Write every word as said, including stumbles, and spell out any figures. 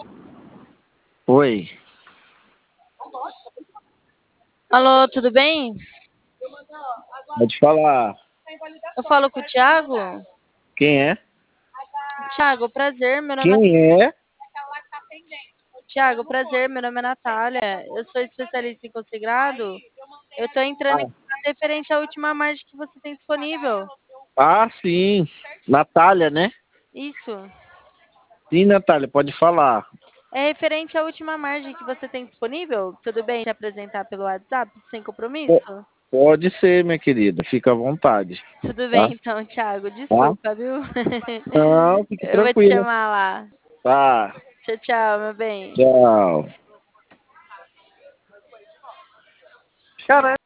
Oi. Alô, tudo bem? Pode falar. Eu falo com o Thiago? Quem é? Thiago, prazer, meu nome é... Quem é? Thiago, prazer, meu nome é Natália. Eu sou especialista em consigrado. Eu tô entrando em Ah, contato referente à última margem que você tem disponível. ah, sim. Natália, né? Isso. Sim, Natália, pode falar. É referente à última margem que você tem disponível? Tudo bem te apresentar pelo WhatsApp, sem Po- compromisso? Pode ser, minha querida. Fica à vontade. Tudo Tá? bem, então, Thiago. Tá? Desculpa, viu? Não, fique Eu vou te tranquila. chamar lá. Tá. Tchau, tchau, meu bem. Tchau. Cara,